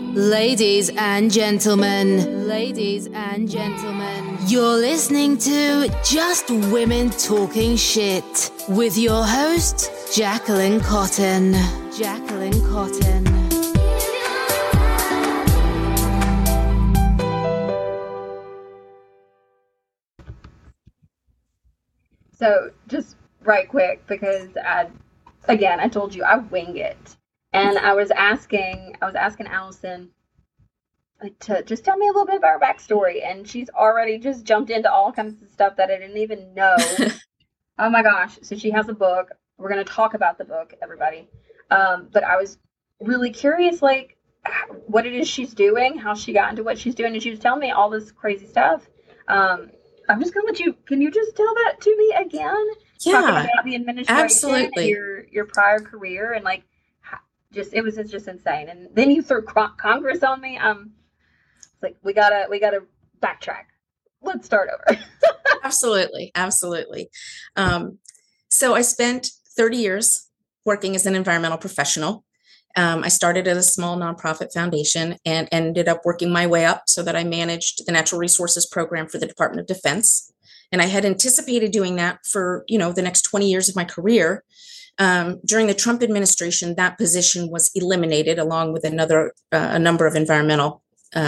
Ladies and gentlemen, you're listening to Just Women Talking Shit with your host, Jacqueline Cotton. So just right quick, because I told you I wing it. And I was asking Allison to just tell me a little bit about her backstory, and she's already just jumped into all kinds of stuff that I didn't even know. Oh my gosh. So she has a book. We're going to talk about the book, everybody. But I was really curious, like, what it is she's doing, how she got into what she's doing, and she was telling me all this crazy stuff. I'm just going to let you, can you just tell that to me again? Yeah, talking about the administration, absolutely. your prior career, and like, it was just insane. And then you threw Congress on me. It's like, we gotta backtrack. Let's start over. Absolutely. So I spent 30 years working as an environmental professional. I started at a small nonprofit foundation and ended up working my way up so that I managed the natural resources program for the Department of Defense. And I had anticipated doing that for, the next 20 years of my career. During the Trump administration, that position was eliminated along with a number of environmental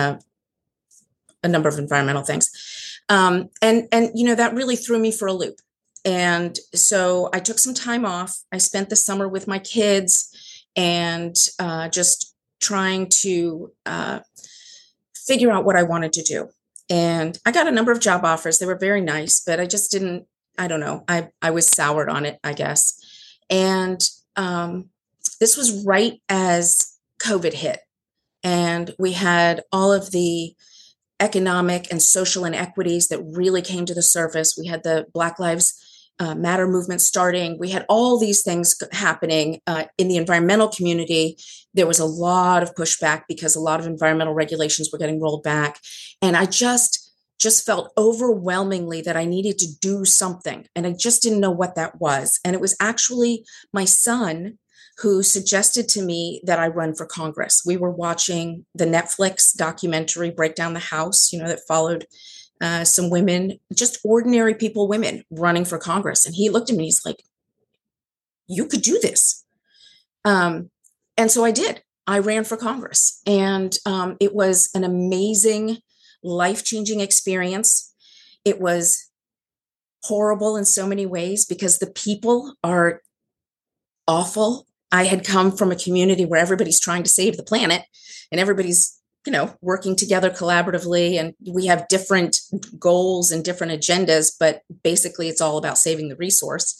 things. And that really threw me for a loop. And so I took some time off. I spent the summer with my kids and just trying to figure out what I wanted to do. And I got a number of job offers. They were very nice, but I just didn't, I don't know. I was soured on it, I guess. And this was right as COVID hit. And we had all of the economic and social inequities that really came to the surface. We had the Black Lives Matter movement starting. We had all these things happening in the environmental community. There was a lot of pushback because a lot of environmental regulations were getting rolled back. And I just felt overwhelmingly that I needed to do something. And I just didn't know what that was. And it was actually my son who suggested to me that I run for Congress. We were watching the Netflix documentary, Break Down the House, that followed some women, just ordinary people, women running for Congress. And he looked at me, he's like, you could do this. And so I did. I ran for Congress. And it was an amazing, life-changing experience. It was horrible in so many ways because the people are awful. I had come from a community where everybody's trying to save the planet and everybody's, working together collaboratively, and we have different goals and different agendas, but basically it's all about saving the resource.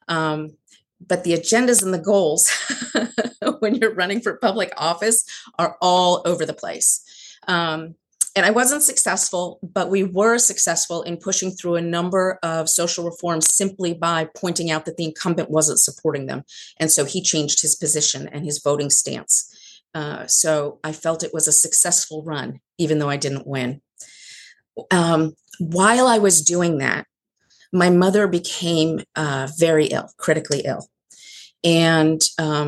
But the agendas and the goals when you're running for public office are all over the place. And I wasn't successful, but we were successful in pushing through a number of social reforms simply by pointing out that the incumbent wasn't supporting them. And so he changed his position and his voting stance. So I felt it was a successful run, even though I didn't win. While I was doing that, my mother became very ill, critically ill. And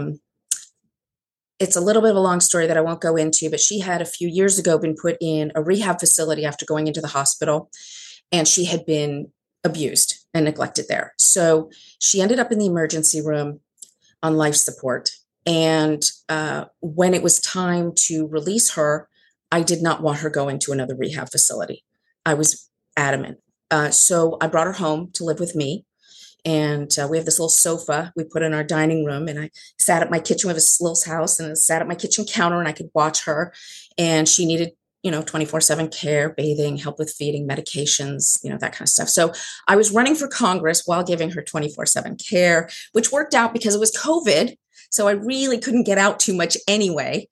it's a little bit of a long story that I won't go into, but she had a few years ago been put in a rehab facility after going into the hospital, and she had been abused and neglected there. So she ended up in the emergency room on life support. And when it was time to release her, I did not want her going to another rehab facility. I was adamant. So I brought her home to live with me. And we have this little sofa we put in our dining room. And I sat at my kitchen. We have a little house, and I sat at my kitchen counter and I could watch her. And she needed, 24/7 care, bathing, help with feeding, medications, that kind of stuff. So I was running for Congress while giving her 24/7 care, which worked out because it was COVID. So I really couldn't get out too much anyway.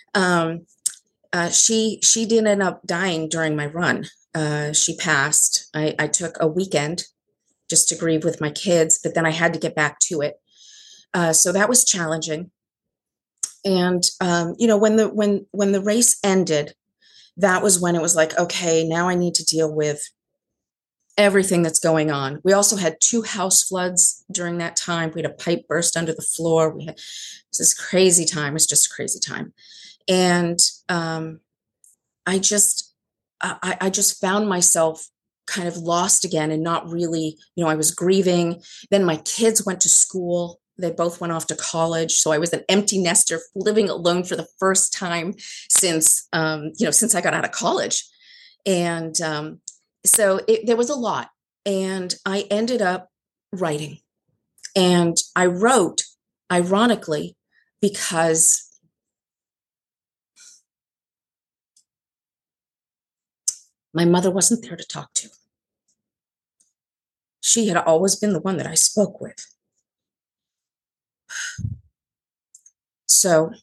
She did end up dying during my run. She passed. I took a weekend just to grieve with my kids, but then I had to get back to it. So that was challenging. And, when the race ended, that was when it was like, okay, now I need to deal with everything that's going on. We also had 2 house floods during that time. We had a pipe burst under the floor. It was this crazy time. It was just a crazy time. And I just, I just found myself kind of lost again and not really, I was grieving. Then my kids went to school. They both went off to college. So I was an empty nester living alone for the first time since, since I got out of college. And so there was a lot. And I ended up writing. And I wrote, ironically, because my mother wasn't there to talk to. She had always been the one that I spoke with. So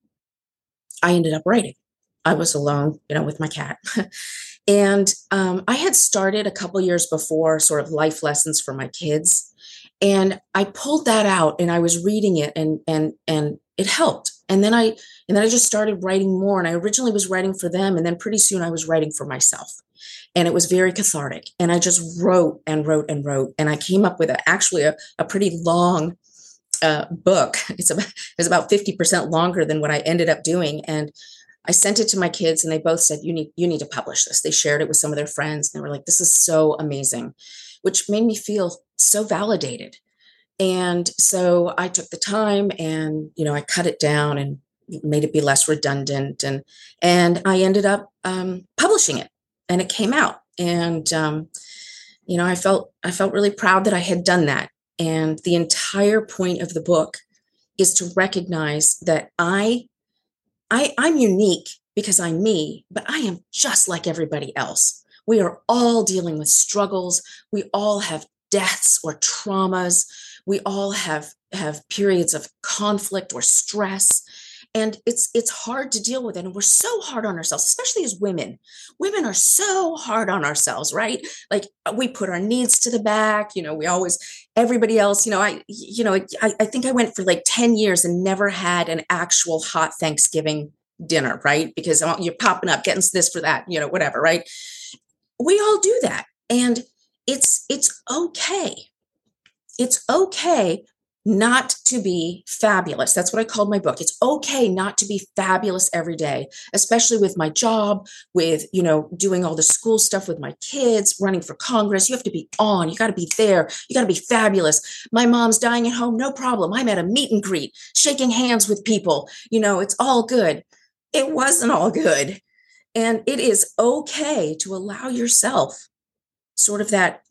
I ended up writing. I was alone, with my cat. And I had started a couple years before sort of life lessons for my kids. And I pulled that out and I was reading it and it helped. And then I just started writing more. And I originally was writing for them. And then pretty soon I was writing for myself. And it was very cathartic. And I just wrote and wrote and wrote. And I came up with actually a pretty long book. It's about 50% longer than what I ended up doing. And I sent it to my kids and they both said, you need to publish this. They shared it with some of their friends. And they were like, this is so amazing, which made me feel so validated. And so I took the time and, I cut it down and made it be less redundant. And I ended up publishing it and it came out. And, I felt really proud that I had done that. And the entire point of the book is to recognize that I'm unique because I'm me, but I am just like everybody else. We are all dealing with struggles. We all have deaths or traumas. We all have periods of conflict or stress. And it's hard to deal with it. And we're so hard on ourselves, especially as women. Women are so hard on ourselves, right? Like we put our needs to the back, we always, everybody else, I think I went for like 10 years and never had an actual hot Thanksgiving dinner, right? Because you're popping up, getting this for that, whatever, right? We all do that. And it's okay. It's okay not to be fabulous. That's what I called my book. It's okay not to be fabulous every day, especially with my job, with, doing all the school stuff with my kids, running for Congress. You have to be on. You got to be there. You got to be fabulous. My mom's dying at home. No problem. I'm at a meet and greet, shaking hands with people. It's all good. It wasn't all good. And it is okay to allow yourself sort of that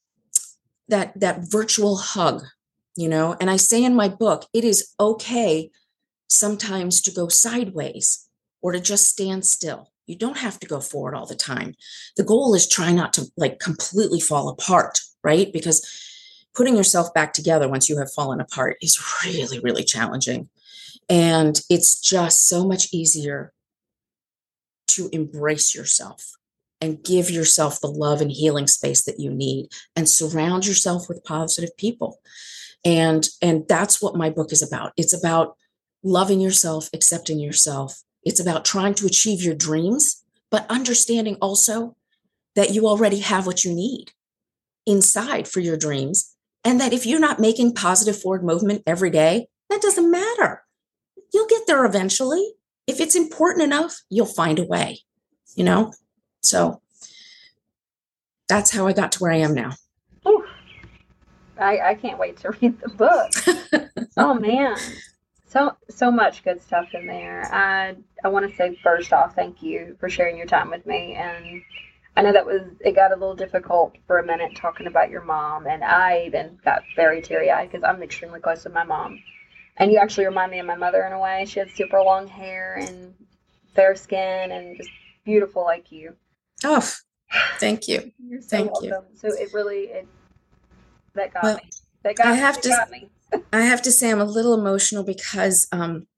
virtual hug, and I say in my book, it is okay sometimes to go sideways or to just stand still. You don't have to go forward all the time. The goal is try not to completely fall apart, right? Because putting yourself back together once you have fallen apart is really, really challenging. And it's just so much easier to embrace yourself and give yourself the love and healing space that you need and surround yourself with positive people. And that's what my book is about. It's about loving yourself, accepting yourself. It's about trying to achieve your dreams, but understanding also that you already have what you need inside for your dreams. And that if you're not making positive forward movement every day, that doesn't matter. You'll get there eventually. If it's important enough, you'll find a way, So that's how I got to where I am now. Ooh. I can't wait to read the book. Oh man. So much good stuff in there. I want to say first off, thank you for sharing your time with me. And I know it got a little difficult for a minute talking about your mom. And I even got very teary-eyed because I'm extremely close to my mom. And you actually remind me of my mother in a way. She had super long hair and fair skin and just beautiful like you. Oh, thank you. You're so thank welcome. you. So that got me. That got me. I have to say I'm a little emotional because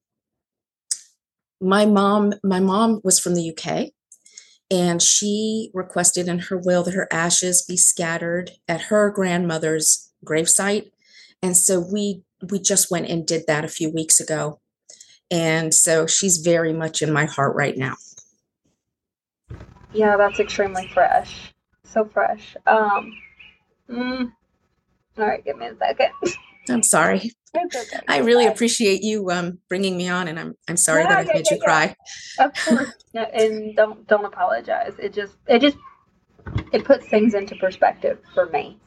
my mom was from the UK, and she requested in her will that her ashes be scattered at her grandmother's gravesite. And so we just went and did that a few weeks ago. And so she's very much in my heart right now. Yeah, that's extremely fresh. So fresh. All right, give me a second. I'm sorry. It's okay. I really appreciate you bringing me on, and I'm sorry that I've made you cry. Of course, and don't apologize. It puts things into perspective for me,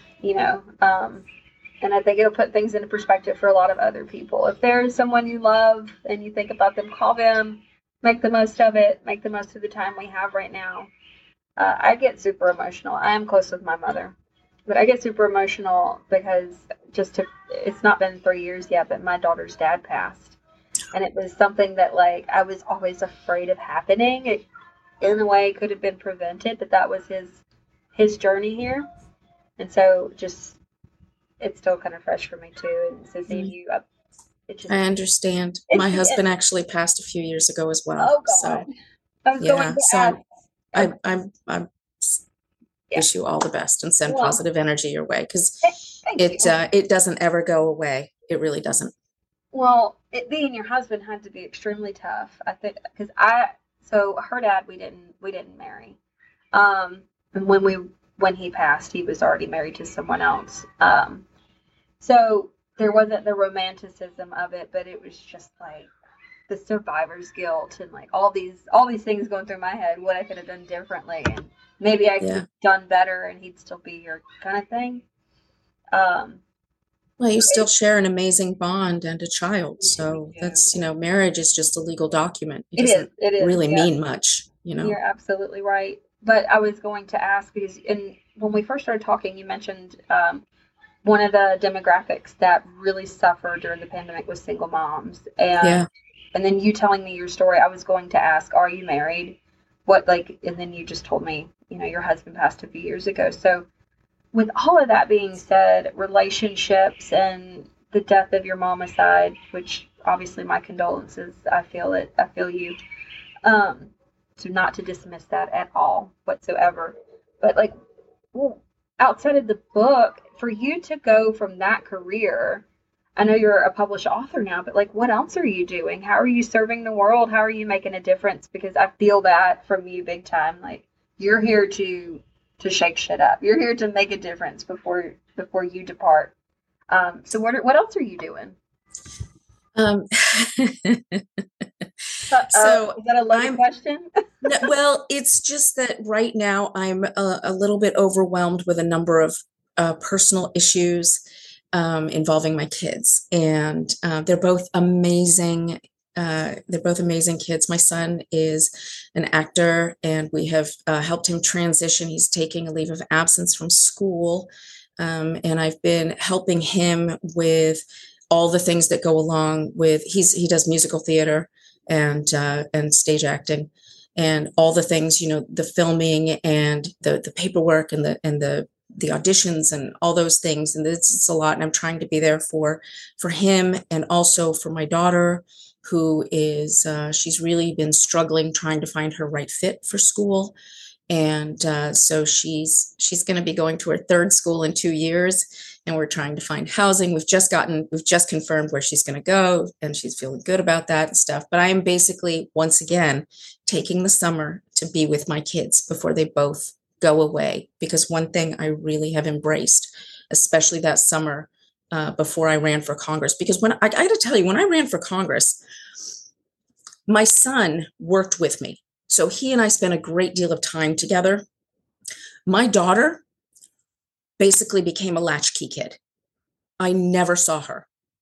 and I think it'll put things into perspective for a lot of other people. If there's someone you love and you think about them, call them, make the most of it, make the most of the time we have right now. I get super emotional. I am close with my mother, but I get super emotional because it's not been 3 years yet, but my daughter's dad passed. And it was something that, like, I was always afraid of happening. It, in a way, could have been prevented, but that was his journey here. And so it's still kind of fresh for me, too. And so seeing you up, I understand. My husband actually passed a few years ago as well. Oh, God. So, I was going to ask. I wish you all the best and send positive energy your way, because it doesn't ever go away. It really doesn't. Well, being your husband had to be extremely tough, I think, because so her dad, we didn't marry. And when he passed, he was already married to someone else. So there wasn't the romanticism of it, but it was just like the survivor's guilt and like all these things going through my head, what I could have done differently, and maybe I could have done better and he'd still be here, kind of thing. Well, you still share an amazing bond and a child. So that's, marriage is just a legal document. It doesn't really mean much, You're absolutely right. But I was going to ask, because when we first started talking, you mentioned one of the demographics that really suffered during the pandemic was single moms. And then you telling me your story, I was going to ask, are you married? And then you just told me, your husband passed a few years ago. So with all of that being said, relationships and the death of your mom aside, which obviously my condolences, I feel you. So not to dismiss that at all whatsoever, but outside of the book, for you to go from that career, I know you're a published author now, but what else are you doing? How are you serving the world? How are you making a difference? Because I feel that from you big time. You're here to shake shit up. You're here to make a difference before you depart. So what else are you doing? So is that a loaded question? Well, it's just that right now I'm a little bit overwhelmed with a number of personal issues involving my kids, and they're both amazing. They're both amazing kids. My son is an actor, and we have helped him transition. He's taking a leave of absence from school, and I've been helping him with all the things that go along with. He does musical theater and stage acting, and all the things, the filming and the paperwork and the auditions and all those things. And it's a lot. And I'm trying to be there for him, and also for my daughter, who is, she's really been struggling trying to find her right fit for school. And so she's going to be going to her third school in 2 years, and we're trying to find housing. We've just confirmed where she's going to go, and she's feeling good about that and stuff. But I am basically, once again, taking the summer to be with my kids before they both go away. Because one thing I really have embraced, especially that summer before I ran for Congress, because when I got to tell you, when I ran for Congress, my son worked with me. So he and I spent a great deal of time together. My daughter basically became a latchkey kid. I never saw her,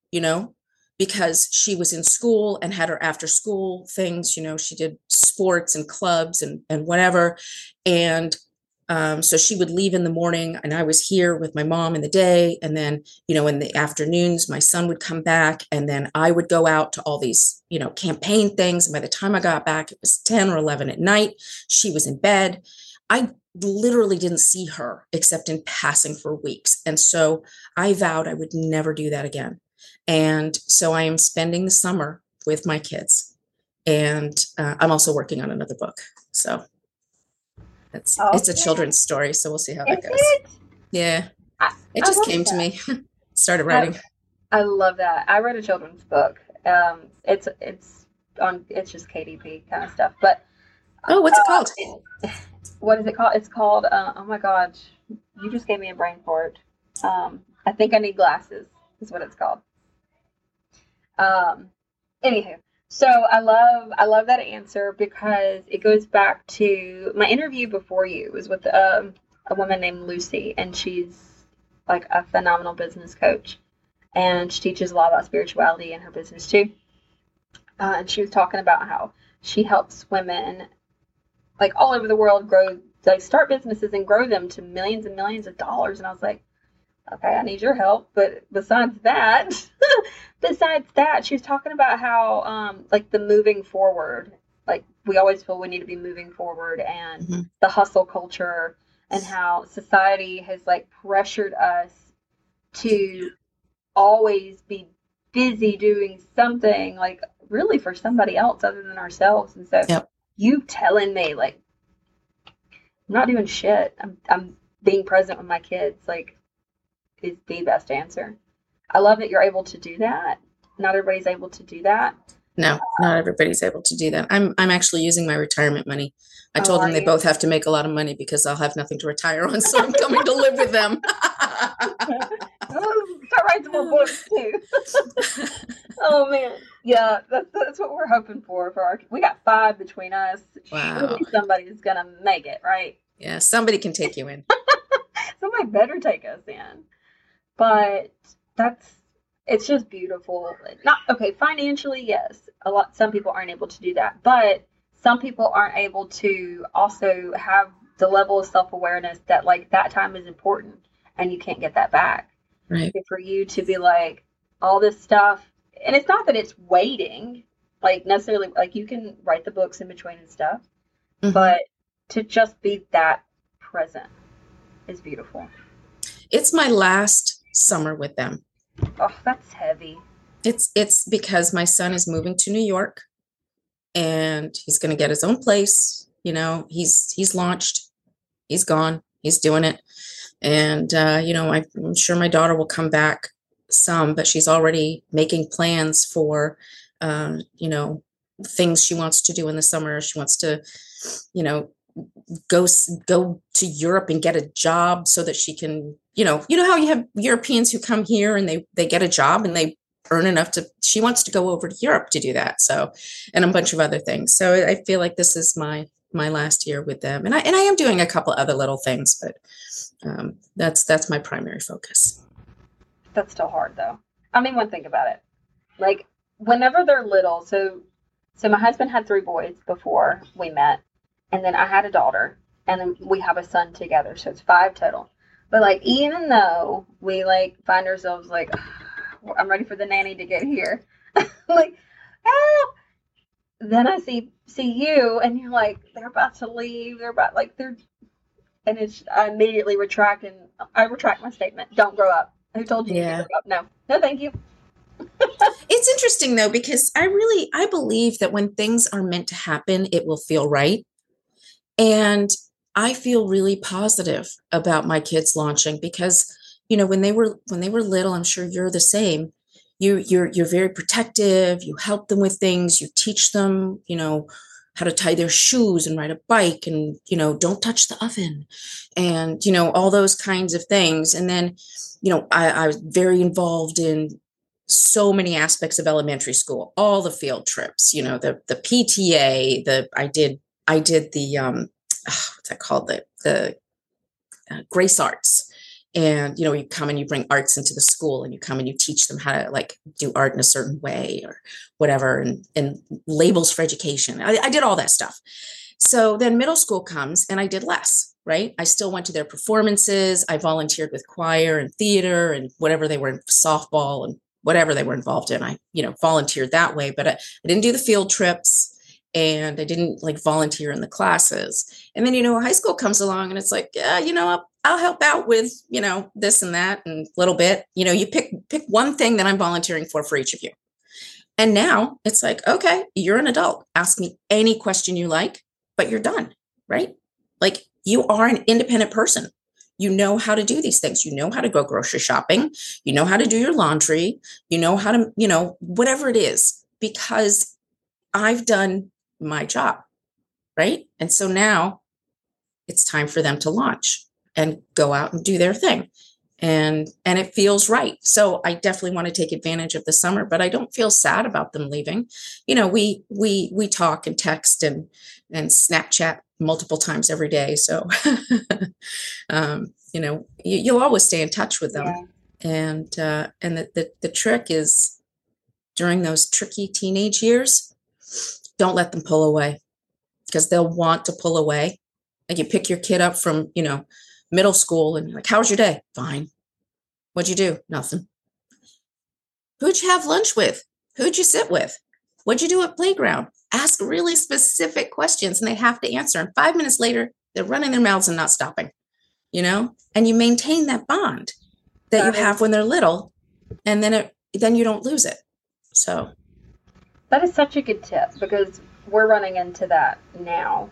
because she was in school and had her after school things. She did sports and clubs and whatever. And so she would leave in the morning, and I was here with my mom in the day. And then, in the afternoons, my son would come back, and then I would go out to all these, campaign things. And by the time I got back, it was 10 or 11 at night. She was in bed. I literally didn't see her except in passing for weeks. And so I vowed I would never do that again. And so I am spending the summer with my kids. And I'm also working on another book. So it's a children's story, so we'll see how that goes. Yeah. It just came to me. Started writing. I love that. I read a children's book. It's just KDP kind of stuff. But what's it called? What is it called? It's called oh my gosh, you just gave me a brain fart. I think I need glasses. is what it's called. Anywho, so I love that answer because it goes back to my interview before you was with a woman named Lucy, and she's like a phenomenal business coach, and she teaches a lot about spirituality in her business too. And she was talking about how she helps women like all over the world grow, like start businesses and grow them to millions and millions of dollars. And I was like, okay, I need your help. But besides that, she was talking about how, like the moving forward, like we always feel we need to be moving forward, and the hustle culture, and how society has like pressured us to always be busy doing something like really for somebody else other than ourselves. And so you telling me like I'm not doing shit, I'm being present with my kids, like, is the best answer. I love that you're able to do that. Not everybody's able to do that. No, not everybody's able to do that. I'm actually using my retirement money. I told them they both have to make a lot of money because I'll have nothing to retire on, so I'm coming to live with them. Start writing some more books too. Oh man, yeah, that's what we're hoping for our. We got 5 between us. Wow. Surely somebody's gonna make it, right? Yeah, somebody can take you in. Somebody better take us in. But it's just beautiful. Not okay, financially, yes. Some people aren't able to do that, but some people aren't able to also have the level of self-awareness that like that time is important and you can't get that back. Right. So for you to be like all this stuff, and it's not that it's waiting, like necessarily, like you can write the books in between and stuff, but to just be that present is beautiful. It's my last summer with them. Oh, that's heavy. It's because my son is moving to New York and he's going to get his own place. You know, he's launched, he's gone, he's doing it. And, you know, I'm sure my daughter will come back some, but she's already making plans for, you know, things she wants to do in the summer. She wants to, you know, go to Europe and get a job so that she can, you know how you have Europeans who come here and they get a job and they earn enough she wants to go over to Europe to do that. So, and a bunch of other things. So I feel like this is my last year with them. And I am doing a couple other little things, but that's my primary focus. That's still hard though. I mean, one thing about it, like whenever they're little, so my husband had 3 boys before we met, and then I had a daughter, and then we have a son together. So it's 5 total. But like, even though we like find ourselves like, I'm ready for the nanny to get here. Like, then I see you and you're like, they're about to leave. And I immediately retract my statement. Don't grow up. Who told you to grow up? No, thank you. It's interesting though, because I believe that when things are meant to happen, it will feel right. And I feel really positive about my kids launching because, you know, when they were little, I'm sure you're the same. You're very protective. You help them with things. You teach them, you know, how to tie their shoes and ride a bike, and, you know, don't touch the oven, and, you know, all those kinds of things. And then, you know, I was very involved in so many aspects of elementary school, all the field trips, you know, the PTA, I did the what's that called? The Grace Arts. And, you know, you come and you bring arts into the school, and you come and you teach them how to like do art in a certain way or whatever, and labels for education. I did all that stuff. So then middle school comes and I did less, right? I still went to their performances. I volunteered with choir and theater and whatever they were in, softball and whatever they were involved in. I, you know, volunteered that way, but I didn't do the field trips. And I didn't like volunteer in the classes. And then, you know, high school comes along and it's like, yeah, you know, I'll help out with, you know, this and that and a little bit, you know, you pick one thing that I'm volunteering for each of you. And now it's like, okay, you're an adult. Ask me any question you like, but you're done, right? Like you are an independent person. You know how to do these things. You know how to go grocery shopping. You know how to do your laundry. You know how to, you know, whatever it is, because I've done my job, right? And so now it's time for them to launch and go out and do their thing. and it feels right. So I definitely want to take advantage of the summer, but I don't feel sad about them leaving. We talk and text and Snapchat multiple times every day. So, you'll always stay in touch with them. Yeah. And the trick is during those tricky teenage years, don't let them pull away, because they'll want to pull away. Like, you pick your kid up from, middle school and you're like, how was your day? Fine. What'd you do? Nothing. Who'd you have lunch with? Who'd you sit with? What'd you do at playground? Ask really specific questions and they have to answer. And 5 minutes later, they're running their mouths and not stopping, and you maintain that bond that you have when they're little, and then you don't lose it. So that is such a good tip, because we're running into that now.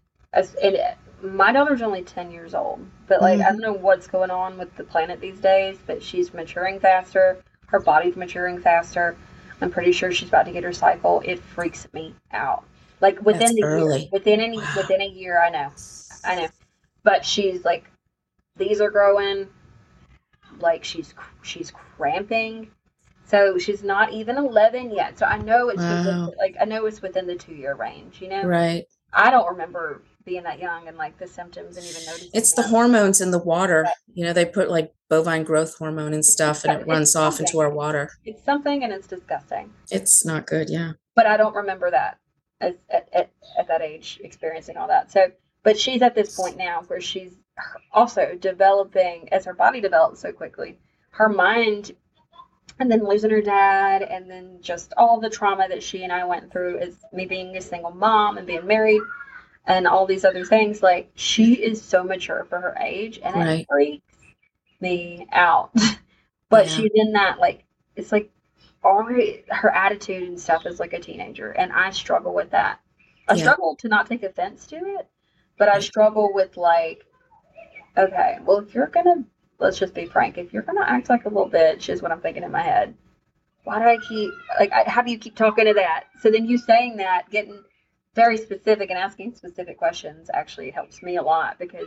My daughter's only 10 years old, but I don't know what's going on with the planet these days, but she's maturing faster. Her body's maturing faster. I'm pretty sure she's about to get her cycle. It freaks me out. Within a year, I know. But she's these are growing. She's cramping. So she's not even 11 yet. So I know it's within the 2-year range, Right. I don't remember being that young and the symptoms and even noticing. It's the hormones in the water. Right. They put bovine growth hormone and stuff, and it runs off into our water. It's something, and it's disgusting. It's not good. Yeah. But I don't remember that at that age experiencing all that. So, but she's at this point now where she's also developing, as her body develops so quickly, her mind. And then losing her dad, and then just all the trauma that she and I went through as me being a single mom and being married and all these other things. She is so mature for her age, and it freaks me out. But she's in that, it's already, her attitude and stuff is like a teenager, and I struggle with that. I struggle to not take offense to it, but I struggle with okay, well, if you're going to, let's just be frank, if you're going to act like a little bitch, is what I'm thinking in my head. Why do I keep, how do you keep talking to that? So then you saying that, getting very specific and asking specific questions actually helps me a lot, because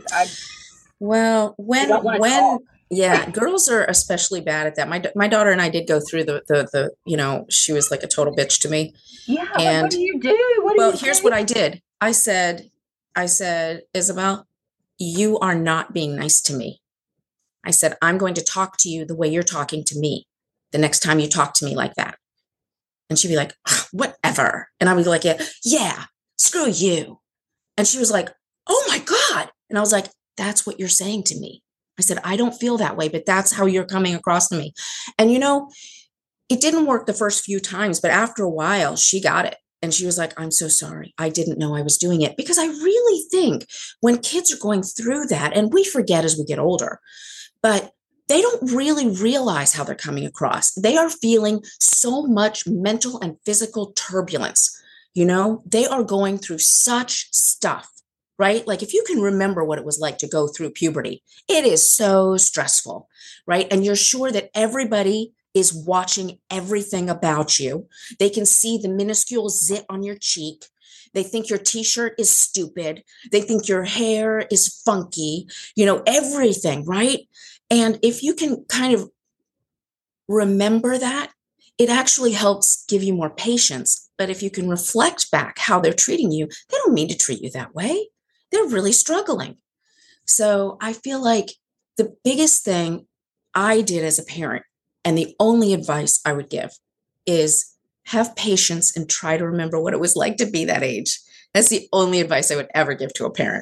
girls are especially bad at that. My daughter and I did go through the she was like a total bitch to me. Yeah. And what do you do? Here's what I did. I said, Isabel, you are not being nice to me. I said, I'm going to talk to you the way you're talking to me the next time you talk to me like that. And she'd be like, whatever. And I would be like, yeah, screw you. And she was like, oh my God. And I was like, that's what you're saying to me. I said, I don't feel that way, but that's how you're coming across to me. And it didn't work the first few times, but after a while she got it. And she was like, I'm so sorry. I didn't know I was doing it. Because I really think when kids are going through that, and we forget as we get older, but they don't really realize how they're coming across. They are feeling so much mental and physical turbulence. They are going through such stuff, right? If you can remember what it was like to go through puberty, it is so stressful, right? And you're sure that everybody is watching everything about you. They can see the minuscule zit on your cheek. They think your t-shirt is stupid. They think your hair is funky, everything, right? And if you can kind of remember that, it actually helps give you more patience. But if you can reflect back how they're treating you, they don't mean to treat you that way. They're really struggling. So I feel like the biggest thing I did as a parent, and the only advice I would give, is have patience and try to remember what it was like to be that age. That's the only advice I would ever give to a parent.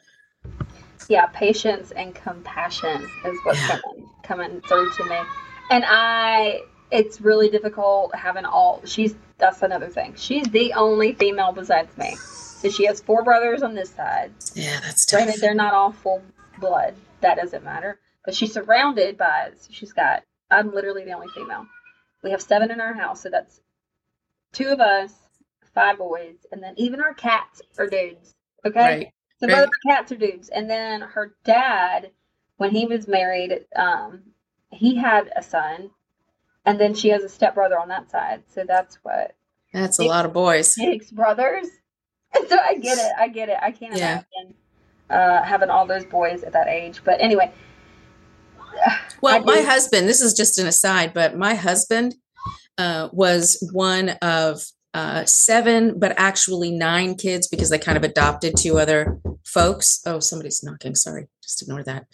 Yeah, patience and compassion is what's coming through to me. And it's really difficult having that's another thing. She's the only female besides me. So she has 4 brothers on this side. Yeah, that's tough. Granted, they're not all full blood. That doesn't matter. But she's surrounded by, I'm literally the only female. We have 7 in our house, so that's 2 of us, 5 boys, and then even our cats are dudes. Okay? Right. So both our cats are dudes. And then her dad, when he was married, he had a son. And then she has a stepbrother on that side. So that's a lot of boys. 6 brothers. And so I get it. I can't imagine having all those boys at that age. But anyway, Well, my husband, this is just an aside, but my husband was one of 7, but actually 9 kids because they kind of adopted 2 other folks. Oh, somebody's knocking. Sorry. Just ignore that.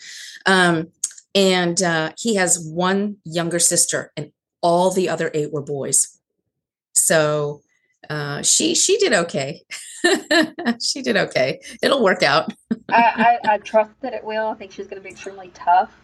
And he has 1 younger sister and all the other 8 were boys. So she did okay. She did okay. It'll work out. I trust that it will. I think she's going to be extremely tough.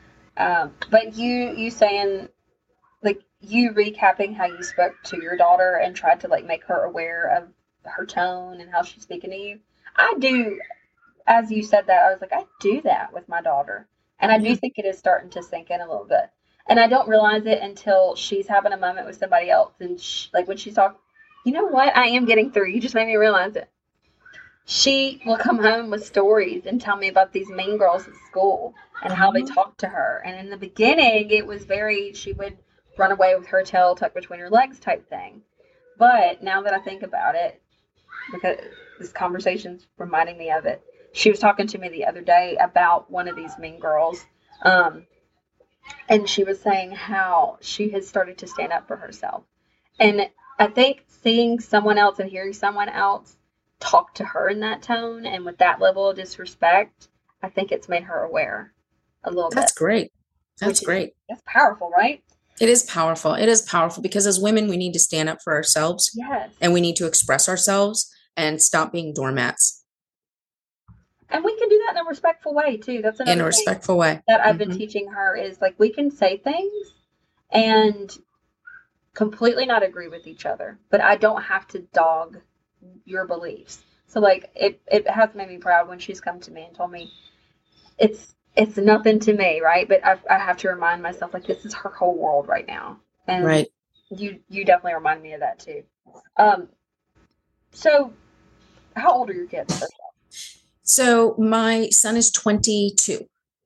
But you saying, like, you recapping how you spoke to your daughter and tried to, like, make her aware of her tone and how she's speaking to you. I do, as you said that, I was like, I do that with my daughter. And I do think it is starting to sink in a little bit. And I don't realize it until she's having a moment with somebody else. And like when she's talking, you know what? I am getting through. You just made me realize it. She will come home with stories and tell me about these mean girls at school and how they talked to her. And in the beginning, it was she would run away with her tail tucked between her legs type thing. But now that I think about it, because this conversation's reminding me of it, she was talking to me the other day about one of these mean girls. And she was saying how she has started to stand up for herself. And I think seeing someone else and hearing someone else talk to her in that tone and with that level of disrespect, I think it's made her aware a little bit. That's great. That's great. That's powerful, right? It is powerful. It is powerful because as women, we need to stand up for ourselves. Yes. And we need to express ourselves and stop being doormats. And we can do that in a respectful way, too. That's another in a respectful way that I've been teaching her is, like, we can say things and completely not agree with each other, but I don't have to dog your beliefs. So, like, it has made me proud when she's come to me and told me it's nothing to me, right? But I have to remind myself, like, this is her whole world right now. And right. You definitely remind me of that, too. So, how old are your kids, first of all? So my son is 22.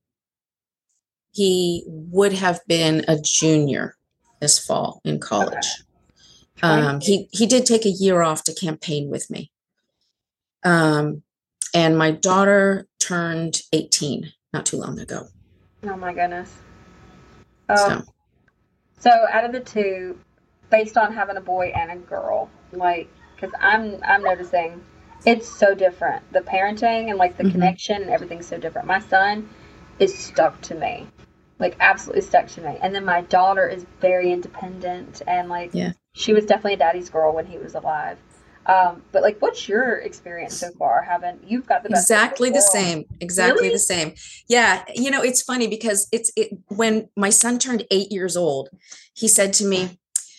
He would have been a junior this fall in college. Okay. He did take a year off to campaign with me. And my daughter turned 18 not too long ago. Oh my goodness. So out of the 2, based on having a boy and a girl, like, because I'm noticing it's so different. The parenting and, like, the connection and everything's so different. My son is stuck to me, like, absolutely stuck to me. And then my daughter is very independent and, like, she was definitely a daddy's girl when he was alive. But, like, what's your experience so far? You've got the best exactly the same, exactly really? The same. Yeah. You know, it's funny because when my son turned 8 years old, he said to me,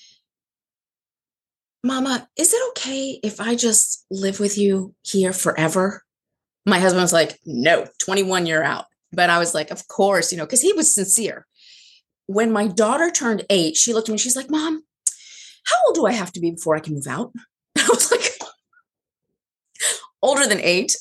Mama, is it okay if I just live with you here forever? My husband was like, no, 21, you're out. But I was like, of course, you know, because he was sincere. When my daughter turned 8, she looked at me, she's like, Mom, how old do I have to be before I can move out? I was like, older than 8.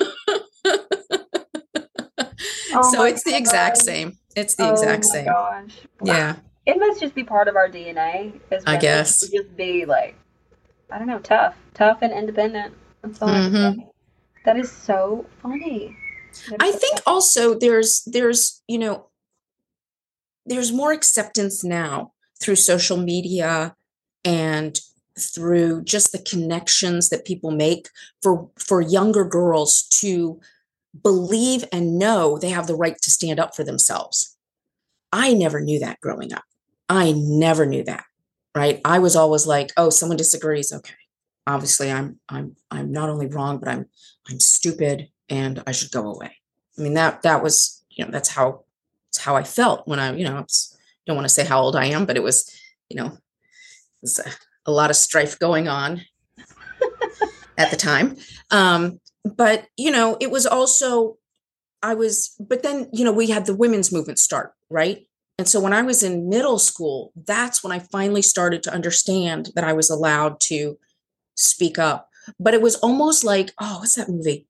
So it's the exact same. It's the exact same. Gosh. Yeah. It must just be part of our DNA. I guess. To just be like, I don't know, tough and independent. That's all I can say. That is so funny. I think also there's, you know, there's more acceptance now through social media and through just the connections that people make for younger girls to believe and know they have the right to stand up for themselves. I never knew that growing up. I never knew that. Right. I was always like, oh, someone disagrees. Okay. Obviously I'm not only wrong, but I'm stupid and I should go away. I mean, that was, you know, that's how I felt when I, you know, don't want to say how old I am, but it was, you know, it was a lot of strife going on at the time. But, you know, it was also, but then, you know, we had the women's movement start, right? And so when I was in middle school, that's when I finally started to understand that I was allowed to speak up. But it was almost like, oh, what's that movie?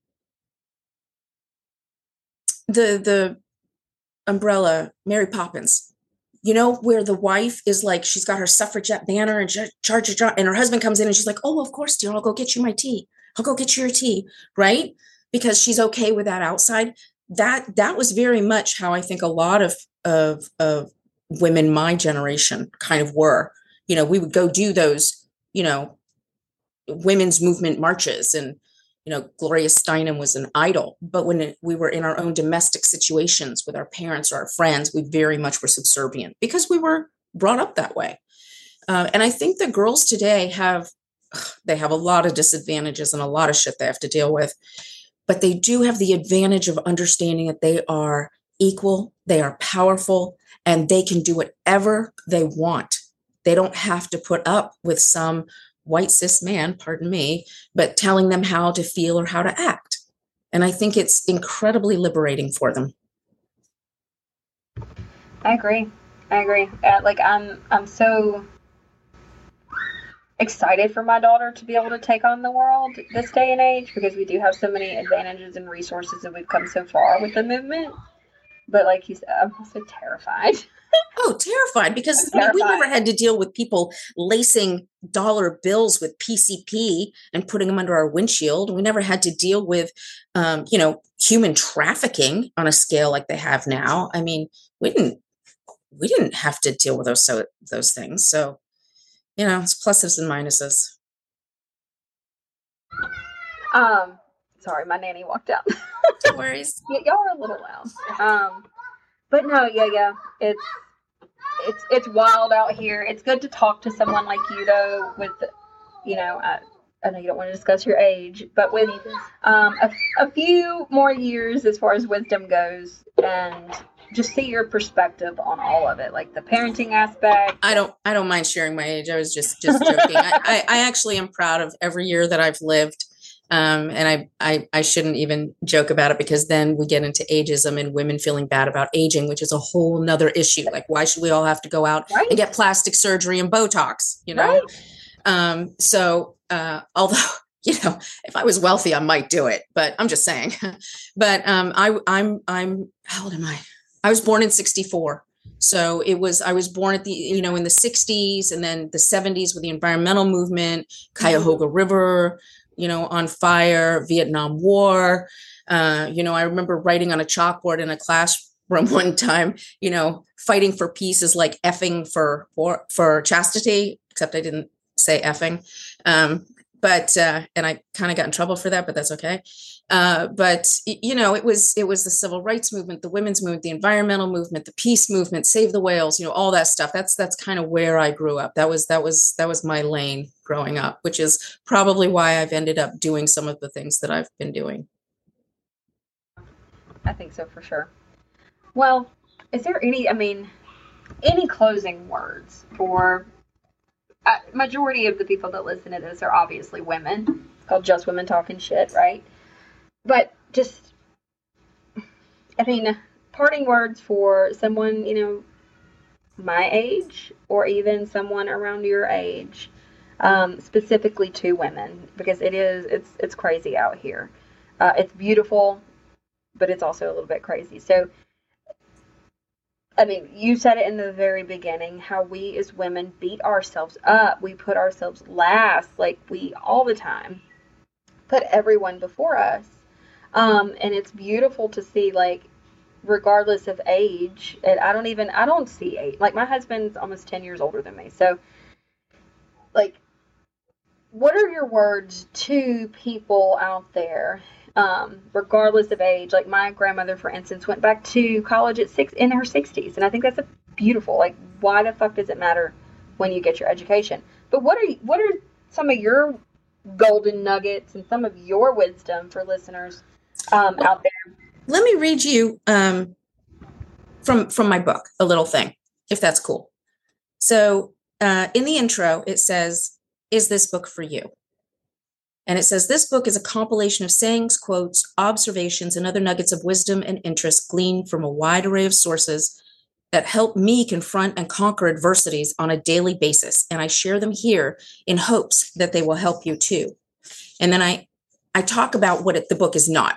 The umbrella, Mary Poppins, you know, where the wife is like, she's got her suffragette banner and and her husband comes in and she's like, oh, of course, dear, I'll go get you my tea. I'll go get you your tea, right? Because she's okay with that outside. That was very much how I think a lot of of women my generation kind of were. We would go do those, women's movement marches, and Gloria Steinem was an idol. But when we were in our own domestic situations with our parents or our friends, we very much were subservient because we were brought up that way. And I think the girls today have a lot of disadvantages and a lot of shit they have to deal with, but they do have the advantage of understanding that they are equal, they are powerful, and they can do whatever they want. They don't have to put up with some white cis man, pardon me, but telling them how to feel or how to act. And I think it's incredibly liberating for them. I agree. I'm so excited for my daughter to be able to take on the world this day and age, because we do have so many advantages and resources, and we've come so far with the movement. But like you said, I'm also terrified. Oh, terrified, because we never had to deal with people lacing dollar bills with PCP and putting them under our windshield. We never had to deal with, human trafficking on a scale like they have now. I mean, we didn't have to deal with those things. So, it's pluses and minuses. Sorry, my nanny walked out. No worries. Y'all are a little loud. But no, yeah. It's wild out here. It's good to talk to someone like you, though, with, I know you don't want to discuss your age, but with a few more years as far as wisdom goes, and just see your perspective on all of it, like the parenting aspect. I don't mind sharing my age. I was just joking. I actually am proud of every year that I've lived. And I shouldn't even joke about it, because then we get into ageism and women feeling bad about aging, which is a whole nother issue. Like, why should we all have to go out and get plastic surgery and Botox, Right. Although, if I was wealthy, I might do it, but I'm just saying. But I'm how old am I? I was born in 1964. So I was born at the, in the 60s, and then the 70s with the environmental movement, Cuyahoga River, on fire, Vietnam War. I remember writing on a chalkboard in a classroom one time, fighting for peace is like effing for chastity, except I didn't say effing. And I kind of got in trouble for that, but that's okay. It was the civil rights movement, the women's movement, the environmental movement, the peace movement, save the whales, all that stuff. That's kind of where I grew up. That was my lane growing up, which is probably why I've ended up doing some of the things that I've been doing. I think so, for sure. Well, is there any closing words for majority of the people that listen to this are obviously women. It's called Just Women Talking Shit, right? But just, parting words for someone, my age, or even someone around your age, specifically to women, because it's crazy out here. It's beautiful, but it's also a little bit crazy. So, you said it in the very beginning, how we as women beat ourselves up. We put ourselves last, like we all the time put everyone before us. And it's beautiful to see, like, regardless of age, and I don't see age. Like, my husband's almost 10 years older than me. So, like, what are your words to people out there, regardless of age? Like, my grandmother, for instance, went back to college in her 60s. And I think that's beautiful. Like, why the fuck does it matter when you get your education? But what are some of your golden nuggets and some of your wisdom for listeners out there? Let me read you from my book, a little thing, if that's cool. So in the intro, it says, "Is this book for you?" And it says, "This book is a compilation of sayings, quotes, observations, and other nuggets of wisdom and interest gleaned from a wide array of sources that help me confront and conquer adversities on a daily basis. And I share them here in hopes that they will help you too." And then I talk about what the book is not.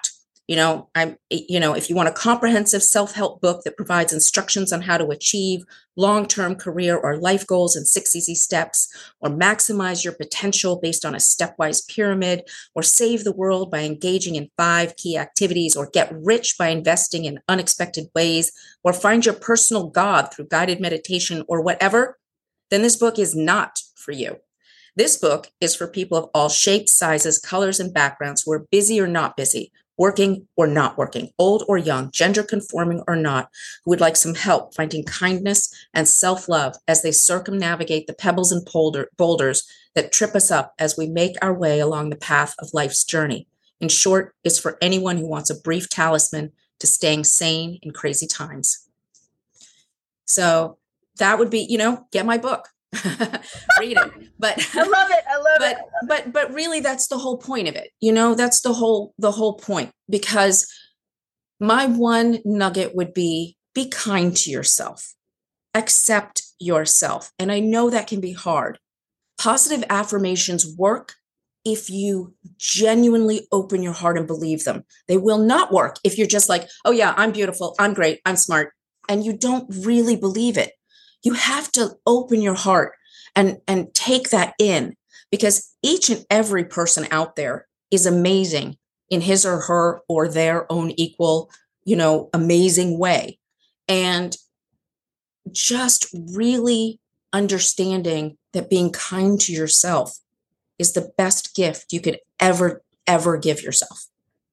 If you want a comprehensive self-help book that provides instructions on how to achieve long-term career or life goals in 6 easy steps, or maximize your potential based on a stepwise pyramid, or save the world by engaging in 5 key activities, or get rich by investing in unexpected ways, or find your personal God through guided meditation, or whatever, then this book is not for you. This book is for people of all shapes, sizes, colors, and backgrounds who are busy or not busy, working or not working, old or young, gender conforming or not, who would like some help finding kindness and self-love as they circumnavigate the pebbles and boulders that trip us up as we make our way along the path of life's journey. In short, it's for anyone who wants a brief talisman to staying sane in crazy times. So that would be, get my book. Read it. But I love it. But really that's the whole point of it. That's the whole point, because my one nugget would be kind to yourself. Accept yourself. And I know that can be hard. Positive affirmations work if you genuinely open your heart and believe them. They will not work if you're just like, oh yeah, I'm beautiful, I'm great, I'm smart, and you don't really believe it. You have to open your heart and take that in, because each and every person out there is amazing in his or her or their own equal, amazing way. And just really understanding that being kind to yourself is the best gift you could ever give yourself.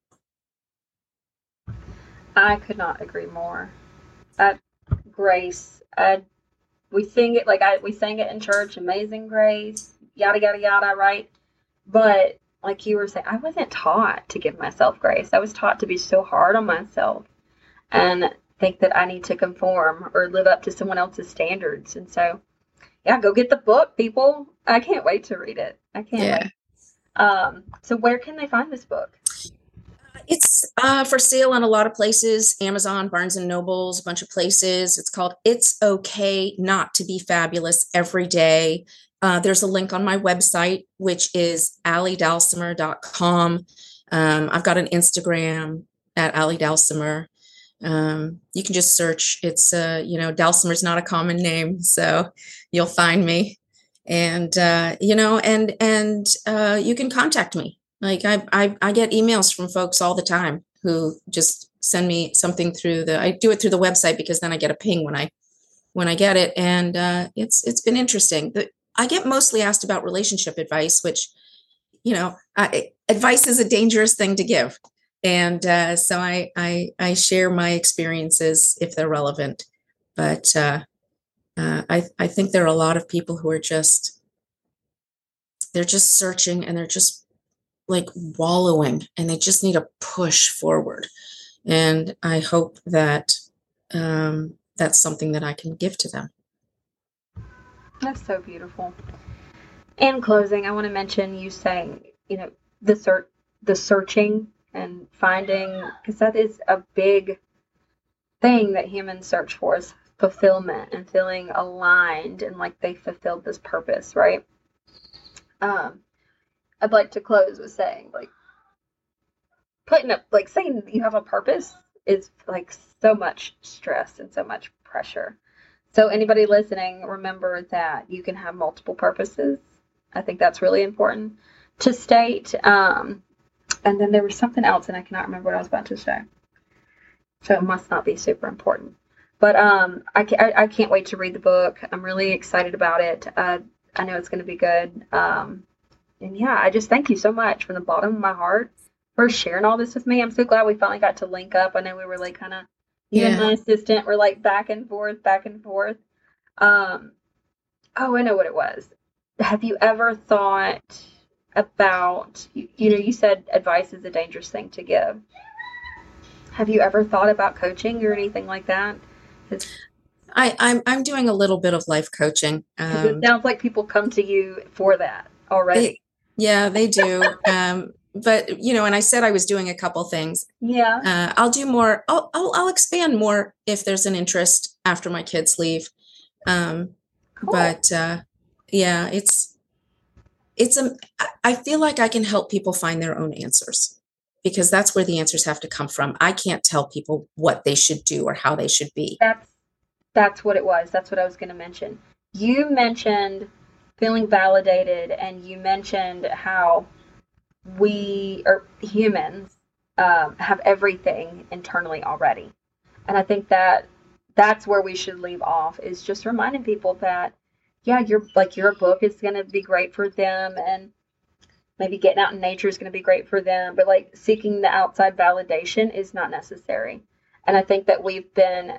I could not agree more. Grace, we sing it we sang it in church, Amazing Grace, yada, yada, yada, right? But like you were saying, I wasn't taught to give myself grace. I was taught to be so hard on myself and think that I need to conform or live up to someone else's standards. And so, yeah, go get the book, people. I can't wait to read it. I can't wait. So where can they find this book? It's for sale on a lot of places, Amazon, Barnes and Nobles, a bunch of places. It's called It's Okay Not to Be Fabulous Every Day. There's a link on my website, which is allydalsimer.com. I've got an Instagram at allydalsimer. You can just search. It's, Dalsimer's not a common name, so you'll find me. And, you can contact me. Like I get emails from folks all the time who just send me something I do it through the website, because then I get a ping when I get it. And it's been interesting. I get mostly asked about relationship advice, which, advice is a dangerous thing to give. And so I share my experiences if they're relevant. But I think there are a lot of people who are they're just searching, and they're just like wallowing, and they just need a push forward. And I hope that that's something that I can give to them. That's so beautiful. In closing, I want to mention you saying, the searching and finding, because that is a big thing that humans search for, is fulfillment and feeling aligned and like they fulfilled this purpose, right? I'd like to close with saying, saying you have a purpose is like so much stress and so much pressure. So anybody listening, remember that you can have multiple purposes. I think that's really important to state. And then there was something else, and I cannot remember what I was about to say. So it must not be super important. But I can't wait to read the book. I'm really excited about it. I know it's going to be good. And yeah, I just thank you so much from the bottom of my heart for sharing all this with me. I'm so glad we finally got to link up. I know we were kind of, even my assistant, we're back and forth. Oh, I know what it was. Have you ever thought about, you said advice is a dangerous thing to give. Have you ever thought about coaching or anything like that? I'm doing a little bit of life coaching. It sounds like people come to you for that already. Yeah, they do. But, and I said I was doing a couple things. Yeah. I'll do more. I'll expand more if there's an interest after my kids leave. Cool. But yeah, I feel like I can help people find their own answers. because that's where the answers have to come from. I can't tell people what they should do or how they should be. That's what it was. That's what I was going to mention. You mentioned feeling validated, and you mentioned how we are humans, have everything internally already. And I think that that's where we should leave off, is just reminding people that, yeah, your book is going to be great for them, and maybe getting out in nature is going to be great for them, but like seeking the outside validation is not necessary. And I think that we've been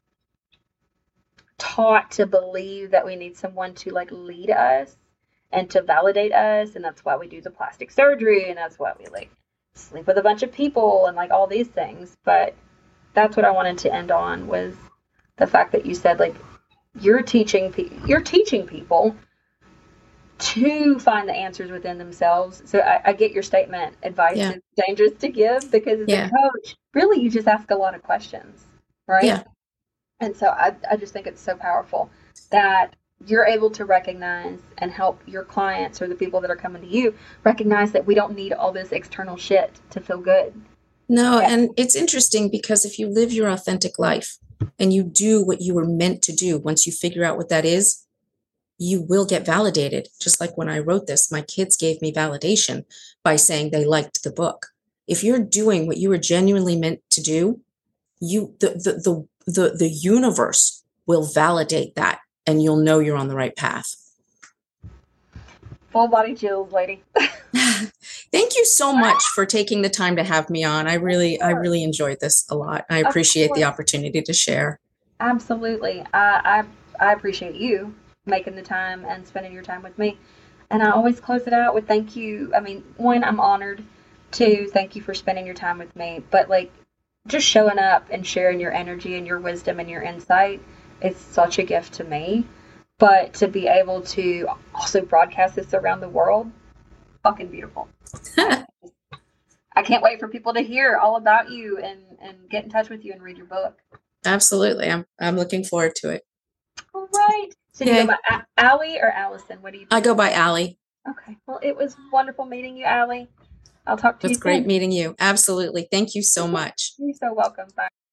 taught to believe that we need someone to like lead us and to validate us, and that's why we do the plastic surgery, and that's why we like sleep with a bunch of people and like all these things. But that's what I wanted to end on, was the fact that you said like you're teaching people to find the answers within themselves. So I get your statement. Advice is dangerous to give, because as a coach, really you just ask a lot of questions, right? Yeah. And so I just think it's so powerful that you're able to recognize and help your clients, or the people that are coming to you, recognize that we don't need all this external shit to feel good. No, and it's interesting, because if you live your authentic life and you do what you were meant to do, once you figure out what that is, you will get validated. Just like when I wrote this, my kids gave me validation by saying they liked the book. If you're doing what you were genuinely meant to do, the universe will validate that, and you'll know you're on the right path. Full body chills, lady. Thank you so much for taking the time to have me on. I really enjoyed this a lot. I appreciate the opportunity to share. Absolutely. I appreciate you making the time and spending your time with me. And I always close it out with thank you. I mean, one, I'm honored. Two, thank you for spending your time with me. But like, just showing up and sharing your energy and your wisdom and your insight is such a gift to me. But to be able to also broadcast this around the world, fucking beautiful. I can't wait for people to hear all about you and get in touch with you and read your book. Absolutely. I'm looking forward to it. All right. So you go by Allie or Allison? What do you think? I go by Allie. Okay. Well, it was wonderful meeting you, Allie. I'll talk to you soon. It was great meeting you. Absolutely. Thank you so much. You're so welcome. Bye.